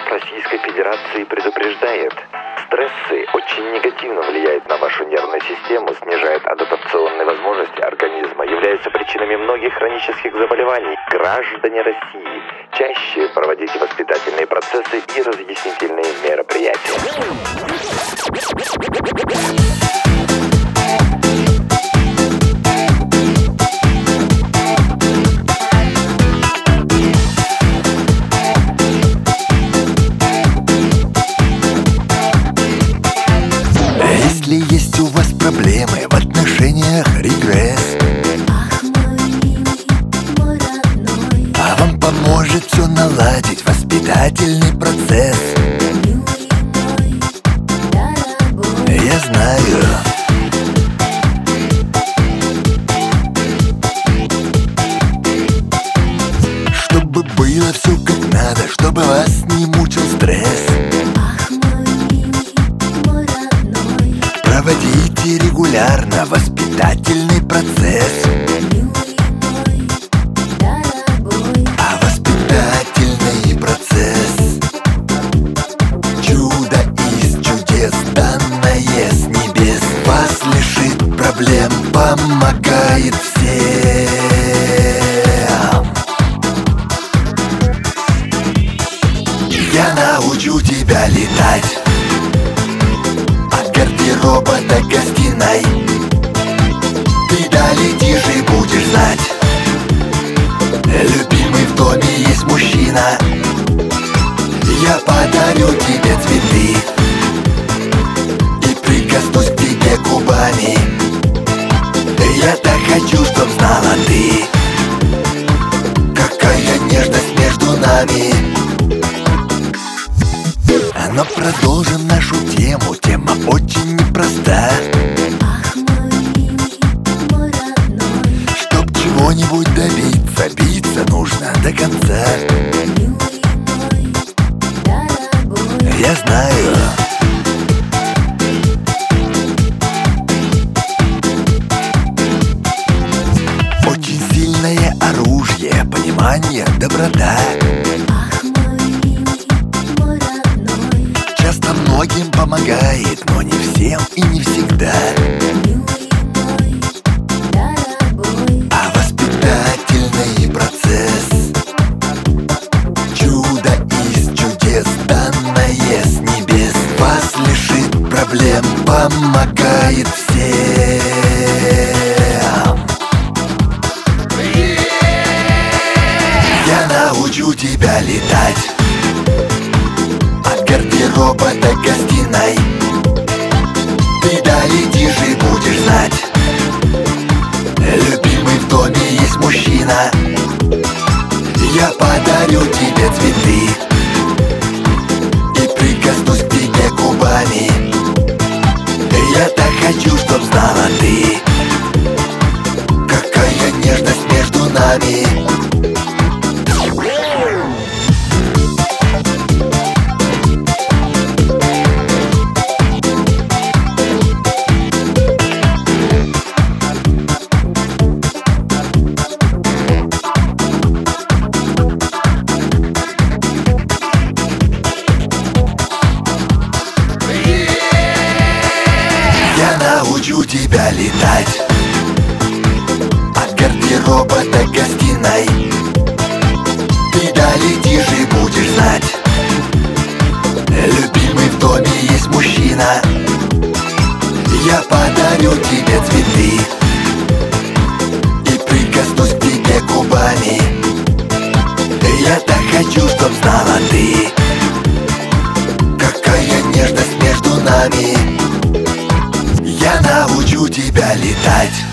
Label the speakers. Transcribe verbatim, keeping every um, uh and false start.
Speaker 1: Минздрав Российской Федерации предупреждает: стрессы очень негативно влияют на вашу нервную систему, снижают адаптационные возможности организма, являются причинами многих хронических заболеваний. Граждане России, чаще проводите воспитательные процессы и разъяснительные мероприятия.
Speaker 2: Если есть у вас проблемы в отношениях, регресс,
Speaker 3: ах, мой милый, мой родной,
Speaker 2: а вам поможет все наладить воспитательный процесс.
Speaker 3: милый мой, дорогой,
Speaker 2: Я знаю. Чтобы было все как надо, чтобы вас не мучил стресс,
Speaker 3: ах, мой милый, мой родной,
Speaker 2: проводите регулярно воспитательный процесс.
Speaker 3: милый мой, дорогой,
Speaker 2: А воспитательный процесс — чудо из чудес, данное с небес. Вас лишит проблем, помогает всем. Я научу тебя летать от гардероба до гостиной. Ты долетишь и будешь знать: любимый в доме есть мужчина. Я подарю тебе цветы и прикоснусь к тебе губами. Я так хочу, чтоб знала ты, какая нежность между нами. Но продолжим нашу тему, тема очень непроста.
Speaker 3: ах, мой милый, мой родной,
Speaker 2: Чтоб чего-нибудь добиться, биться нужно до конца.
Speaker 3: милый мой, дорогой,
Speaker 2: Я знаю. Очень сильное оружие, понимание, доброта.
Speaker 3: ах, мой милый, мой родной,
Speaker 2: Часто многим помогает, но не всем и не всегда.
Speaker 3: милый мой, дорогой,
Speaker 2: А воспитательный процесс — чудо из чудес, данное с небес. Вас лишит проблем, помогает всем. Я научу тебя летать от гардероба до гостиной. Ты долетишь и будешь знать: любимый в доме есть мужчина. Я подарю тебе цветы и прикоснусь к тебе губами. Я так хочу, чтоб знала ты, какая нежность между нами. Я научу тебя летать от гардероба до гостиной. Ты долетишь и будешь знать: любимый в доме есть мужчина. Я подарю тебе цветы и прикоснусь к тебе губами. Я так хочу, чтоб знала ты, какая нежность между нами. Я научу тебя летать